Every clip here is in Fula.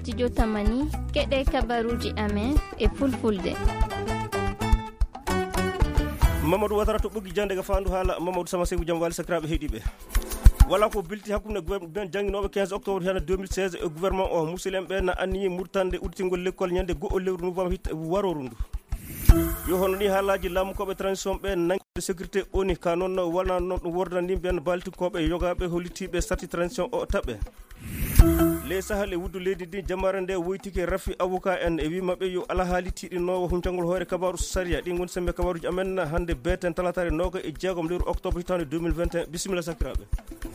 studio tamani keɗe kabaruji amen e fulfulde. Mamadou Watara to ɓoggi jande ga fandu haala Mamadou Sama Seydou Jam Wali sakiraɓe heeɗiɓe wala ko bilti hakkunde ben janginoɓe 15 octobre hena 2016 e gouvernement o musidɓe ɓe na anniyi murtande udditingol l'école ñande go'o lewru novembre waroru ndu yo hono ni haalaji laamukoɓe transition ɓe nangude sécurité oni ka noon wona noon ɗum wordani ben baltikoɓe yogaɓe hollitiɓe sati transition o taɓɓe les sahal e wuddu leydi ndi jamare nde woytike rafi avocat en e wimaɓe yo ala haali tiɗinnowo huncangol hoore kabaru saria ɗi goni sembe kabaruji amen hande beten talatare noga e jeegom lewru octobre hitande 2021 bisimilla sakiraɓe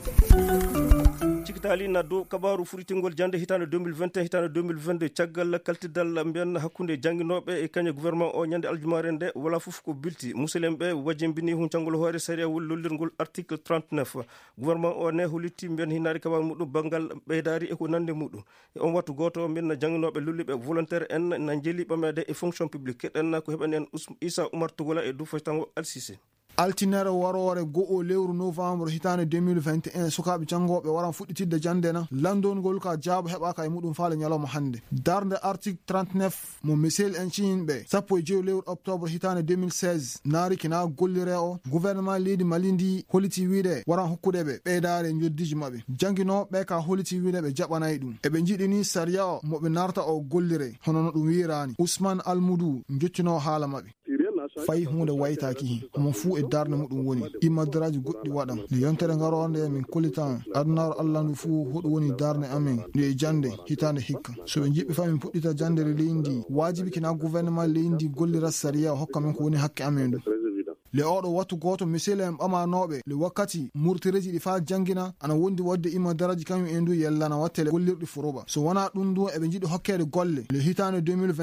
cikitali na dow kabaru furitingol jande hitande 2021 hitande 2022 caggal kaltidal mbiyan hakkunde jangguinoɓe e kañe gouvernement o ñande aljumare nde wala foof ko bilti musidɓe ɓe wajimbini huncangol hoore saria wol lollirgol article 39 gouvernement o ne holitti mbiyan hinnaɗi kabaru muɗum banggal ɓeydari e ko nande muɗum e on wattu goto min jangguinoɓe lolliɓe volontaire en na jeeliɓamede e fonction publique keɗen ko heɓani en Issa Oumar Togola e Dufaytango Alsise altinere warore go'o lewru novembre hitande 2021 sukaɓe jangoɓe waran fuɗɗitidde jande na landongol ka jaabo heɓaka e muɗum faale ñalawma hande darde article 39 mo misel en ciñinɓe sappo e jeew lewru octobre hitande 2016 naari kina gollire o gouvernement leydi Mali ndi holiti wiide waran hokkudeɓe ɓeydare joddiji mabɓe jangguinoɓe ka holiti wiide ɓe jaɓanayi ɗum eɓe jiiɗini saria o moɓe narta o gollire hono no ɗum wirani Ousmane Almoudou jottino haala mabɓe fayi hunde waytaki omo fuu e darde muɗum woni imaddaraji goɗɗi waɗam nde yontere garonde min kolitan adunaro Allah ndu fuu hoɗo woni darde amen nde e jande hitande hikka so ɓe jiɓɓe fa min puɗɗita jandere leydi wajibi kina gouvernement leydi gollira saria hokka men ko woni hakke amen ndu le oɗo wattu goto misile en ɓamanoɓe le wakkati murtireji ɗi fa jangguina ana wondi wadde imma daraji kañum en du yellana wattele gollirɗi furuba so wona ɗum du eɓe jiiɗi hokkede golle le hitande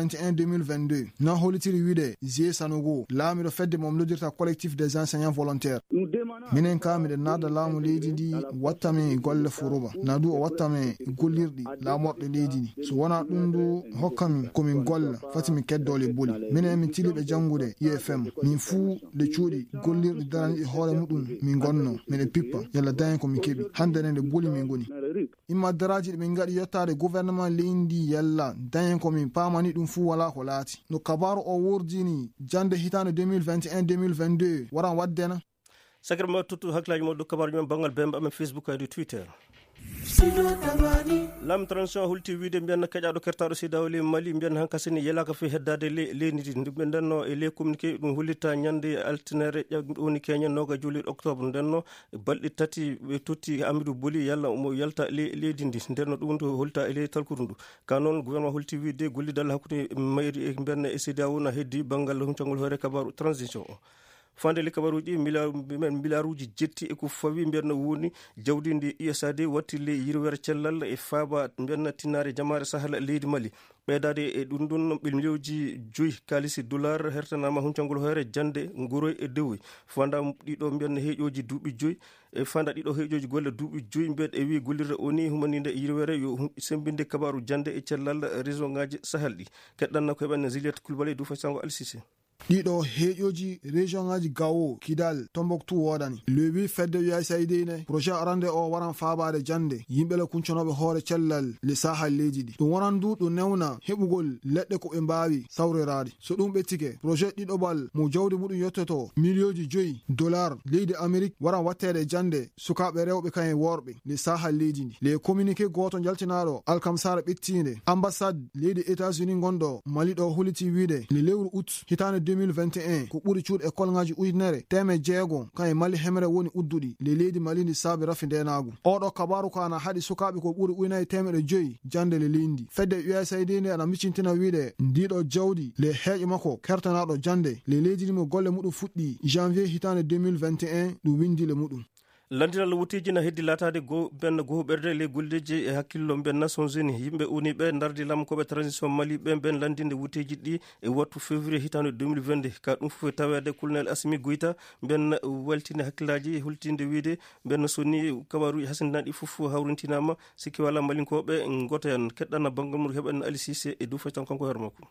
2021-2022 na holitiri wiide Gie Sanogo laamiɗo fedde mom lodirta collectif des enseignants volontaires minen ka miɗen naada laamu leydi ndi wattame golle furuba na du o wattame gollirɗi laamorɗe leydi ndi so wona ɗum du hokkami komin golla fati min keddole boli minen min tiliɓe jangude IFM min fuu le cuuɗi gollirɗi daraniɗi hoore muɗum min gonno miɗen pippa yalla dañen ko min keeɓi hande nde boli min goni imma daraji ɗi min gaɗi yettade gouvernement leydi yalla dañen ko min pamani ɗum fuu wala ko laati no kabaru o wurdini jande hitande 2021-2022 waran waddena sakirma tuttu hakkillaji mo ɗo kabaruji men banggal bemba amen Facebook e Twitter lam transition hulti wiide mbiyanna keƴaɗo kertaɗo sidawli Mali mbiyanna hankasini yelaka fe heddade leydi ndi ɓe ndenno e ley communiqué ɗum hollitta ñande altinere woni keñen noga juulirɗo octobre ndenno balɗi tati ɓe totti Amidou Boli yalla mo yalta leydi ndi ndenno ɗum to holta e ley talkudu ndu ka noon gouvernement holti wiide gollidal hakkude mayri e mbiyanna e CEDEAO na heddi banggal huncangol hoore kabaru transition o fande le kabaruji milliarduji jetti e ko fawi mbiyanna woni jawdi ndi USAID watti le yirwere cellal e faaba mbiyanna tinnare jamare sahal leydi Mali ɓeydade e ɗum ɗon milliarduji 5 kalisi dollar hertanama huncangol hoore jande nguroy e dewoy fanda ɗiɗo mbiyanna heeƴoji duuɓi 5 e fanda ɗiɗo heeƴoji golle duuɓi 5 mbiyan e wi gollirde oni humaninde yirwere yo sembinde kabaru jande e cellal région ngaji sahel ɗi keɗɗanna ko heɓanne Juliette Coulibaly du Fasango Alsise ɗiɗo heeƴoji région ngaji Gao Kidal Tombouctou wodani lewi fedde USAID ne projet arande o waran faabade jande yimɓele kunconoɓe hoore cellal le sahal leydi ɗi ɗum waran du ɗum newna heɓugol leɗɗe ko ɓe mbawi sawrerade so ɗum ɓettike projet ɗiɗoɓal mo jawdi muɗum yettoto milliarduji 5 dollar leydi Amérique waran wattede jande sukaɓe rewɓe kayen worɓe le sahal leydi ndi le communiqué goto jaltinaɗo alkamsara ɓettinde ambassade leydi États-Unis gonɗo Mali ɗo huliti wiide le lewru août hitande 2021 ko ɓuri cuuɗe école ngaji ujunere teme jeego kan e Mali hemre woni udduɗi le leydi Mali ndi saabi rafi ndenagu oɗo kabaru ko ana haɗi sukaɓe ko ɓuri ujunere temeɗe 5 jande le leydi fedde USAID nde ana miccintina wiide ndiɗo jawdi le heeƴo makko kertanaɗo jande le leydi ndi mo golle muɗum fuɗɗi janvier hitande 2021 ɗum windi le muɗum landinal wutiji na heddi latade ben gohuɓerde le golleji e hakkillo ben Nations Unies yimɓe uni ɓe dardi lamkoɓe transition Mali ɓe ben landinde wutiji ɗi e wattu février hitande 2022 ka ɗum fof tawede colonel Assimi Goïta ben waltinde hakkillaji hultinde wiide ben sonni kabaruji hasindinaɗi fof hawrintinama sikki wala malinkoɓe goto hen keɗɗana banggal mum heɓan Ali Cissé e Dufay tan kanko hoore makko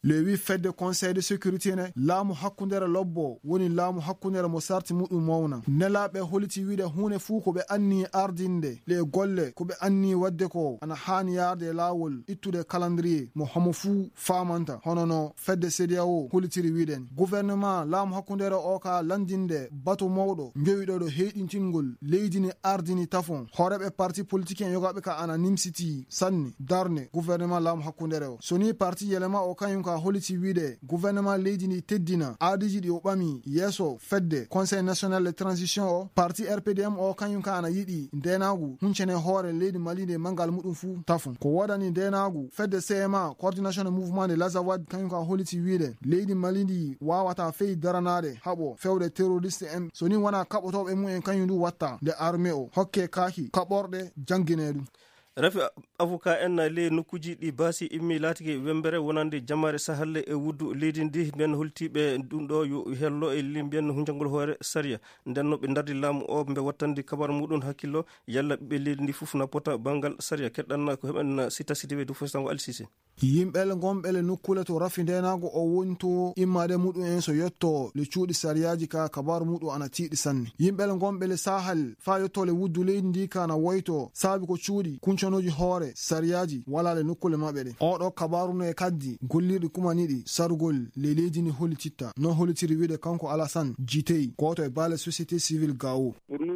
le wi fedde conseil de sécurité ne laamu hakkundere lobbo woni laamu hakkundere mo sarti muɗum mawna nelaɓe holiti wiide hunde fuu ko ɓe anni ardinde le golle ko ɓe anni wadde ko ana hani yarde lawol ittude calendrier mo homo fuu famanta hono no fedde CEDEAO holitiri wiiden gouvernement laamu hakkundere o ka landinde bato mawɗo jowiɗo ɗo heɗintingol leydi ni ardini tafon horeɓe parti politique en yogaɓe ka ana nimsiti sanni darne gouvernement laamu hakkundere o soni parti yelema o kañum ka holiti wiide gouvernement leydi ni teddina aadiji ɗi o ɓami yeeso fedde conseil national de transition o parti RPDM o kañum ka ana yiɗi ndenagu huncene hoore leydi Mali nde mangal muɗum fuu tafon ko wodani ndenagu fedde CMA coordination de mouvement de l'Azawad kañum ka holiti wiide leydi Mali ndi wawata fey daranade haɓo fewde terroriste en soni wona kaɓotoɓe mum en kañum ndu watta nde armée o hokke kaaki kaɓorɗe jangguine ɗum rafi avocat en le nokkuji ɗi baasi immi laatike wembere wonande jamare sahalle e wuddu leydi ndi mbiyen holtiɓe ɗum ɗo yo hello e li mbiyen hunjangol hoore saria ndenno ɓe dardi laamu o ɓe wattandi kabaru muɗum hakkillo yalla ɓiɓɓe leydi ndi fof na pota bangal saria keɗɗanna ko heɓen sita sidiɓe du fostango alsisi yimɓele gonɓele nokkule to rafi ndenago o wonto immade muɗum en so yetto le cuuɗi sariyaji ka kabaru muɗum ana tiiɗi sanne yimɓele gonɓele sahal fa yettole wuddu leydi ndi kana woyto saabi ko cuuɗi kunconoji hoore sariyaji wala le nokkule maɓɓe ɗe oɗo kabaru no e kaddi gollirɗi kumaniɗi sarugol le leydi ni holititta non holitiri wiide kanko Alassane Jitey goto e baale société civile gawo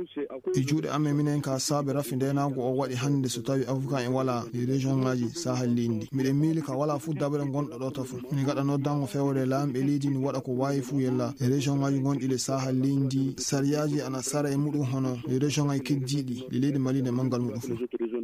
e juuɗe amen minen ka saabe rafi ndenago o waɗi hande so tawi avocat en wala e région ngaji sahal leydi miɗen miili ka wala fu daɓere gonɗo ɗo tafo min gaɗa noddango fewde laamɓe leydi ni waɗa ko wawi fu yella e région ngaji gonɗi le sahal leydi sariyaji ana sara e muɗum hono le région ngaji keddiɗi le leydi Mali nde mangal muɗum fu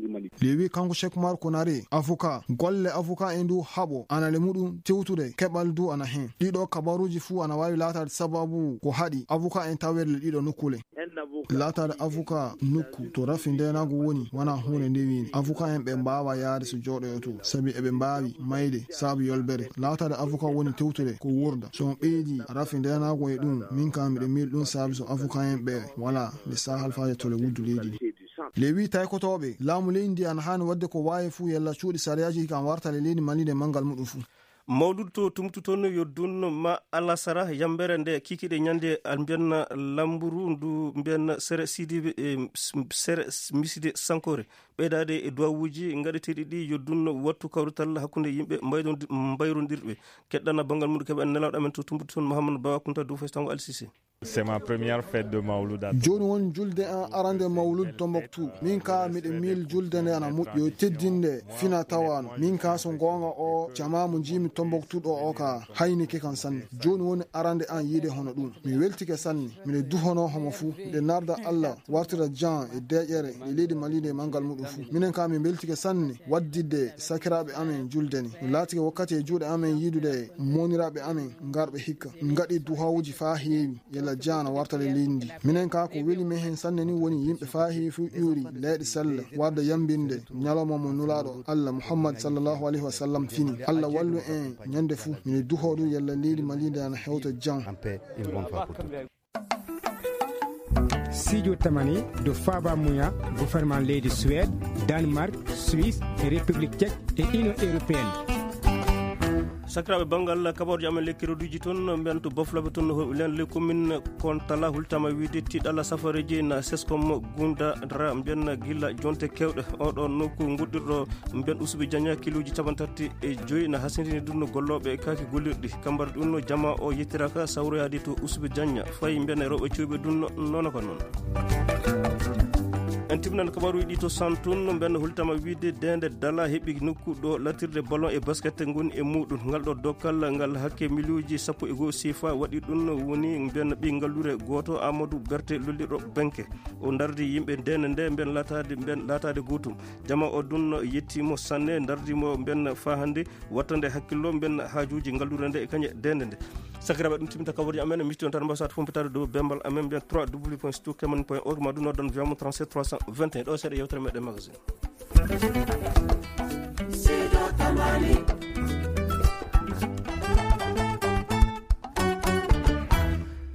le wi kanko Cheikh Oumar Konaré avocat golle avocat en du haɓo ana le muɗum tewtude keɓal du ana hen ɗiɗo kabaruji fu ana wawi latade sababu ko haɗi avocat en tawerle ɗiɗo nokkule latade avocat nokku to rafi ndenago woni wona hunde ndewini avocat en ɓe mbawa yaade so jooɗoyo to saabi eɓe mbawi mayde saabu yolbere latade avocat woni tewtude ko wurda so ɓeydi rafi ndenago e ɗum min kam miɗe miili ɗum saabi so avocat en ɓe wala le sahal fa yettole wuddu leydi le wi taykotoɓe laamu leydi ana hani wadde ko wawi fu yalla cuuɗi sariyaji kan wartale leydi Mali nde mangal muɗum fu mawɗum to tumtu toon yo dunno ma alasara yambere nde kikiɗe ñande mbiyanna lamburu ndu mbiyanna sere sidiɓe sere miside sankore ɓeydade e duwawuji gaɗeteɗi ɗi yo dunno wattu kawrital hakkude yimɓe mbayrodirɓe keɗɗana banggal muɗum keɓe en nelaɗo amen to tumtu toon Mouhamadou Ba Kounta Dow Festango Alsisi. C'est ma première fête de Mawlud. joni won julde an arande Mawlud Tombouctou min ka miɗe mil julde nde ana moƴƴo teddinde fina tawano min ka so gonga o jama mo jimi Tombouctou ɗo o ka haynike kan sanne joni woni arande an yiide hono ɗum mi weltike sanne miɗe duhono homo fuu nde narda Allah wartira jan e deƴere e leydi Mali nde mangal muɗum fuu minen ka min beltike sanne waddidde sakiraɓe amen julde ni mi laatike wakkati e juuɗe amen yiidude moniraɓe amen garɓe hikka min gaɗi duhawuji fa heewi yalla jana wartale leydi minen ka ko weli men hen sanne ni woni yimɓe fa heewi fu ƴuuri leyɗe sella warda yambinde ñalawma mo nulaɗo Allah Muhammad sallallahu alayhi wa sallam fini Allah wallu en ñande fuu mine duho ɗum yalla leydi Mali nde ana hewta jan Studio Tamani de Faba Mouya, gouvernement leydi Suède, Danemark, Suisse, République tchèque et Union européenne. sakiraɓe banggal kabaruji amen lekkiroduji toon mbiyan to boflaɓe toon len le commune kontala hultama wiide tiɗalla safareji na sescom gundadra mbiyan guilla jonte kewɗe oɗo nokku guɗɗirɗo mbiyan usuɓe diagna kiloji capantati e joyyi na hasindini ɗum golloɓe kaki gollirɗi kambara ɗum jama o yettiraka sawroyade to usuɓe diagna fayi mbiyan e rewɓe cuuɓe ɗum noona ko noon en timnan kabaruji ɗi to santun mbenno hultama wiide dende dala heeɓi nokku ɗo latirde ballon e basket goni e muɗum ngal ɗo dokkal ngal hakke milliuji 11 sifa waɗi ɗum woni mbiyan ɓi ngallure goto Amadou Berté lolliɗo benke o dardi yimɓe ndene nde mbiyan latade gotum jama o ɗum yettimo sanne dardimo mbiyan fa hande wattande hakkillo mbiyan hajuji ngallure nde e kañe dende nde sakiraɓe ɗum timinta kabaruji amen mitti on tan mbasat fompitade dow bembal amen mbiyan 3w.stukeman.org ma ɗum noddan wiyamo 37 321 ɗo seeɗa yewtere meɗen magasin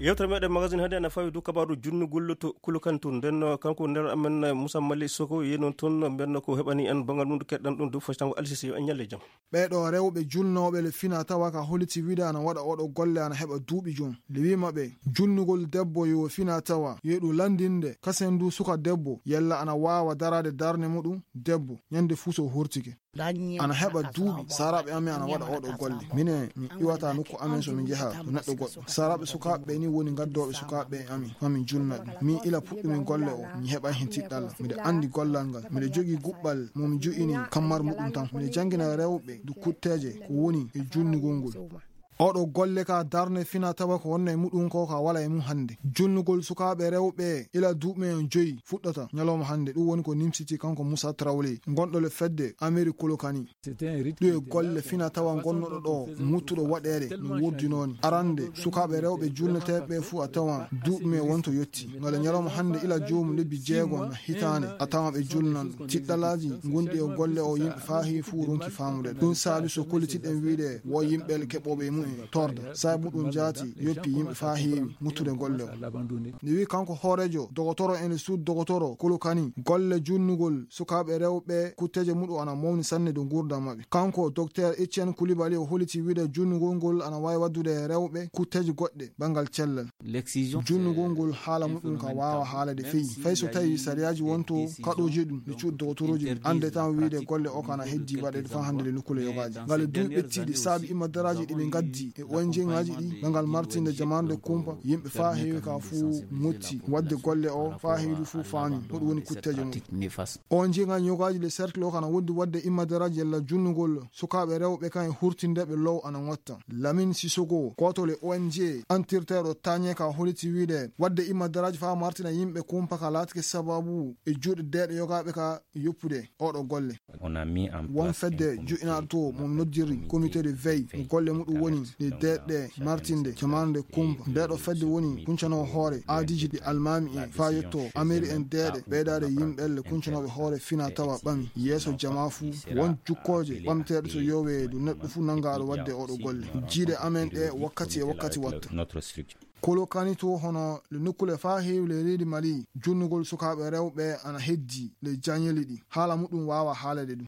yewtere meɗen magazine hade ana fawi du kabaru junnugol to kulukantu nden kanko nder amen Moussa Mali Soko yenon ton benno ko hebani en bangal mum keddan dum du fostango alsisi en nyalle jam ɓeɗo rewɓe julnoɓe le fina tawa ka holiti wiide ana waɗa oɗo golle ana heɓa duuɓi jum le wimaɓe julnugol debbo yo fina tawa yeɗu landinde kasen du suka debbo yella ana wawa darade darne muɗum debbo nyande fuu so hurtike ana heɓa duuɓi saraɓe amen ana waɗa oɗo golle mine mi iwata nokku amen so min jeeha to neɗɗo goɗɗo saraɓe sukaɓe ni woni gaddoɓe sukaɓe amin mamin junnaɓe min ila puɗɗumin golle o mi heɓa hen tiɗɗalla miɗe andi gollal ngal miɗe jogui guɓɓal momi joƴini kammar muɗum tan miɗe jangguina rewɓe du kutteje ko woni e junnugol ngol oɗo golle ka darne fina tawa ko wonna e muɗum ko ka wala e mum hande junnugol sukaɓe rewɓe ila duuɓi 5 fuɗɗata nyalawma hande ɗum woni ko nimsiti kanko Moussa Traoré gonɗo le fedde Amérique kolokani ɗum e golle fina tawa gonnoɗo ɗo muttuɗo waɗede no wurdinoni arande sukaɓe rewɓe julneteɓe fuu a tawan duuɓi wonto yetti ngala nyalawma hande ila jomum lebbi 6 na hitane a tawa ɓe julnan ɗum tiɗɗalaji gonɗi e golle o yimɓe faahi fuu ronki famude ɗum saabi so kollitiɗen wiide wo yimɓe keɓoɓe mum torda saabu ɗum jaati yoppi yimɓe fa heewi muttude golle o ni wi kanko hoorejo dogotoro ene sud dogotoro kolokani golle junnugol sukaɓe rewɓe kutteje muɗum ana mawni sanne do gurdam maɓɓe kanko docteur Etienne Coulibaly o holiti wiide junnugol ngol ana wawi waddude rewɓe kutteje goɗɗe bangal cellal junnugol ngol haala muɗum ka wawa haalade feyi fay so tawi sariyaji wonto kaɗoji ɗum ne cuuɗi dogotoroji ande tan wiide golle o kana heddi waɗede fa hande le nukkule yogaji ngale duuɓi ɓettiɗi saabi immodaraji ɗiɓe gaddi e ONG ngaji ɗi bangal martinde jamande kumpa yimɓe fa heewi ka fuu motti wadde golle o fa heewi fuu faami hoɗum woni kutteje mum ONG ngaji yogaji le cercle o kana woddi wadde immodaraji yalla junnugol sukaɓe rewɓe kan e hurtindeɓe low ana watta Lamine Sissoko goto le ONG antirteɗo tañe ka holiti wiide wadde immodaraji fa martina yimɓe kumpa ka laatike sababu e juuɗe deeɗe yogaɓe ka yoppude oɗo golle won fedde juɗinaɗo to mom noddiri comité de veille golle muɗum woni de deeɗe martinde jamande kumpa ndeɗo fedde woni kuncanowo hoore aadiji ɗi almami e fa yetto ameri en deeɗe ɓeydade yimɓelle kuncanoɓe hoore fina tawa ɓami yeeso jama fuu won jukkoje ɓamteɗe to yowe du neɗɗo fuu nangaɗo wadde oɗo golle jiiɗe amen ɗe wakkati e wakkati watta kolokani to hono le nukkule fa heewi le reedi Mali junnugol sukaɓe rewɓe ana heddi le jañeli ɗi haala muɗum wawa haalede ɗum